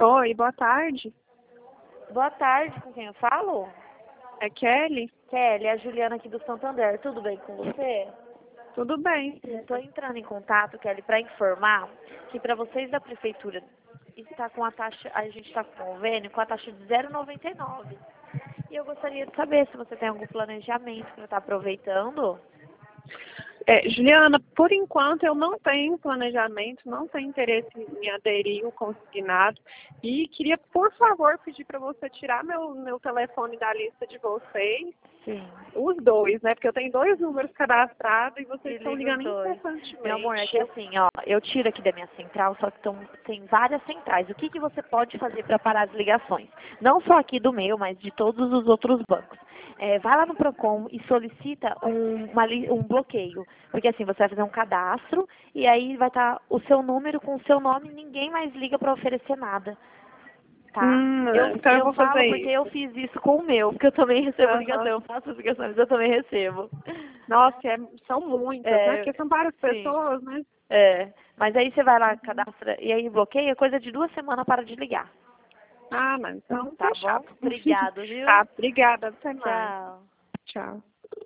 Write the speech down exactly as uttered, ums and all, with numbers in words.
Oi, boa tarde. Boa tarde, com quem eu falo? É Kelly? Kelly, é a Juliana aqui do Santander. Tudo bem com você? Tudo bem. Estou entrando em contato, Kelly, para informar que para vocês da prefeitura está com a taxa, a gente está com convênio com a taxa de zero vírgula noventa e nove. E eu gostaria de saber se você tem algum planejamento para estar aproveitando. É, Juliana, por enquanto eu não tenho planejamento, não tenho interesse em aderir ao consignado e queria, por favor, pedir para você tirar meu, meu telefone da lista de vocês. Sim. Os dois, né? Porque eu tenho dois números cadastrados e vocês E estão liga os ligando dois. incessantemente. Meu amor, é que assim, ó, eu tiro aqui da minha central, só que tão, tem várias centrais. O que, que você pode fazer para parar as ligações? Não só aqui do meu, mas de todos os outros bancos. É, vai lá no Procon e solicita um, uma li- um bloqueio. Porque assim, você vai fazer um cadastro e aí vai estar o seu número com o seu nome e ninguém mais liga para oferecer nada. Tá? Hum, eu então eu eu vou falo fazer porque isso. eu fiz isso com o meu, porque eu também recebo Aham. ligação, eu faço as ligações, eu também recebo. Nossa, é- são muitas, né? É, Porque são várias sim. pessoas, né? É, mas aí você vai lá, cadastra, e aí bloqueia, coisa de duas semanas para de ligar. Ah, mas então Tá fechado. bom? Obrigado, viu? Tá, obrigada. Até mais. Tchau. Tchau.